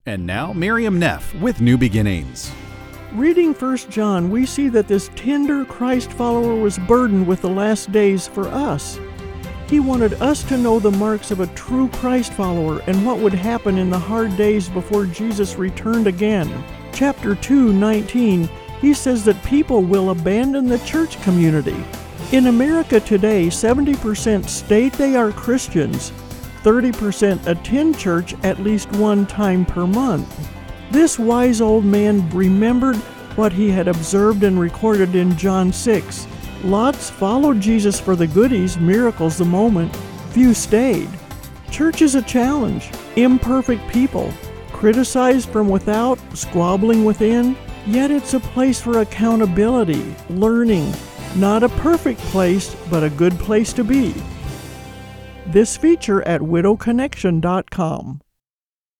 And now, Miriam Neff with New Beginnings. Reading 1 John, we see that this tender Christ follower was burdened with the last days for us. He wanted us to know the marks of a true Christ follower and what would happen in the hard days before Jesus returned again. Chapter 2:19, he says that people will abandon the church community. In America today, 70% state they are Christians. 30% attend church at least one time per month. This wise old man remembered what he had observed and recorded in John 6. Lots followed Jesus for the goodies, miracles, the moment. Few stayed. Church is a challenge. Imperfect people, criticized from without, squabbling within. Yet it's a place for accountability, learning. Not a perfect place, but a good place to be. This feature at widowconnection.com.